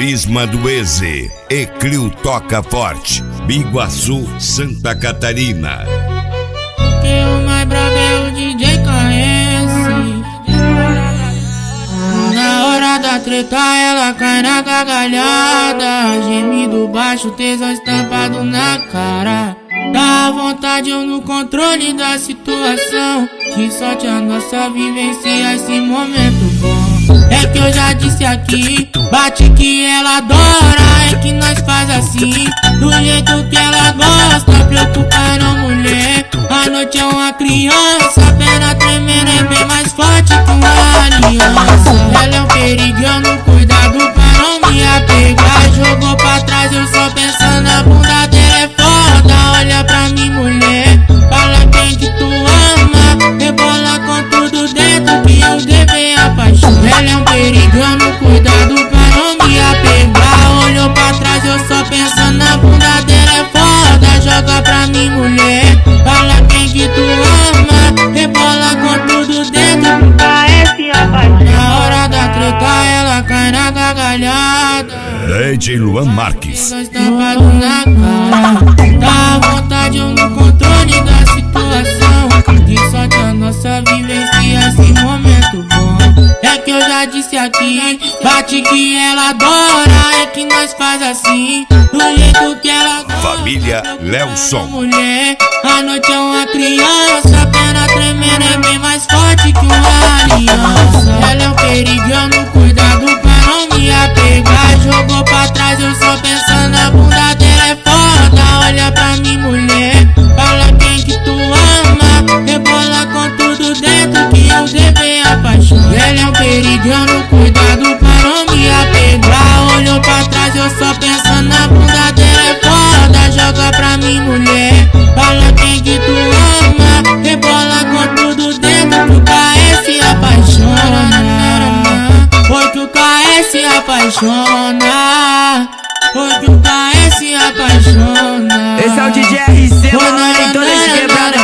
Prisma do Eze, Eclio Toca Forte, Biguaçu, Santa Catarina. Que o mais brabo é o DJ KS. Na hora da treta ela cai na gargalhada, gemido baixo, tesão estampado na cara. Dá vontade eu no controle da situação, que sorte a nossa vivência, esse momento bom. É que eu já disse aqui, bate que ela adora, é que nós faz assim, do jeito que ela gosta, preocupar a mulher. A noite é uma criança, a perna tremendo é bem mais forte que uma aliança. Ela é um perigo, eu não cuidado pra não me apegar. Jogou pra trás, eu só pensando na bunda dela é foda. Olha pra mim, mulher, fala quem que tu ama, rebola com tudo dentro que eu devei a paixão. Ela é um perigo, eu não cuidado pra não me apegar. Olhou pra trás, eu só pensando na bunda dela é foda. Joga pra mim, mulher, fala quem que tu ama, rebola com tudo dentro. Parece a paixão. Na hora da treta ela cai na gargalhada. DJ Luan Marques. Estampado na cara. Dá vontade eu no controle da situação, que sorte a nossa vivência, esse momento bom. É que eu já disse aqui, bate que ela adora, é que nós faz assim, do jeito que ela gosta. Família Lelson. Mulher, a noite é uma criança, a perna tremendo é bem mais forte que uma aliança. Ela é um perigo, eu não cuidado pra não me apegar. Jogou pra trás, eu só pensando na bunda dela é foda. Olha pra mim, mulher, fala quem que tu ama, rebola com tudo dentro que eu devei a paixão. Ela é um perigo, eu não cuidado pra não me apegar. Olhou pra trás, eu só pensando na bunda dela é foda. Joga pra mim, mulher, fala quem que tu ama, rebola com tudo dentro que o KS apaixona. Foi que o KS apaixona. Foi que o KS apaixona. Esse é o DJ RC, mano, em toda de quebrada.